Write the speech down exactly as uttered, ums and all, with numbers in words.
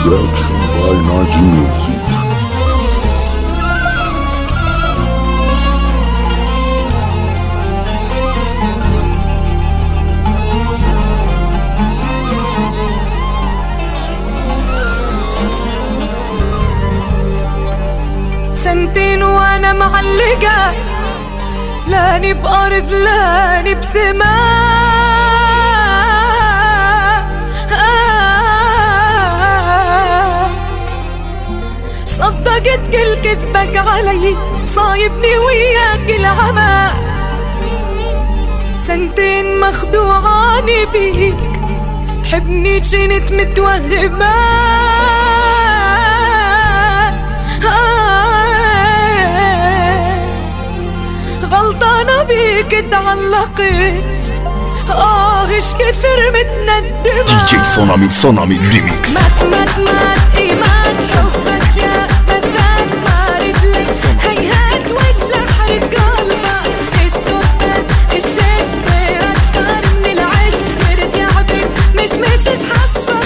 Production by Naji Music. سنتين وانا معلقة، لاني بأرض لاني بسماء. صدقت كل كذبك علي، صايبني وياك العمى. سنتين مخدوعاني بيك، تحبني جنت متوهمة. غلطانة بيك تعلقت، آه إيش كثر متندمة. دي جي سونامي سونامي ريميكس. مات مات مات إيمان حبك يا مات مارد لك، هيهات ولا حرق قلبك. اسكت بس الشيش بيأكتر من العيش، برجع بك مش مش حاسة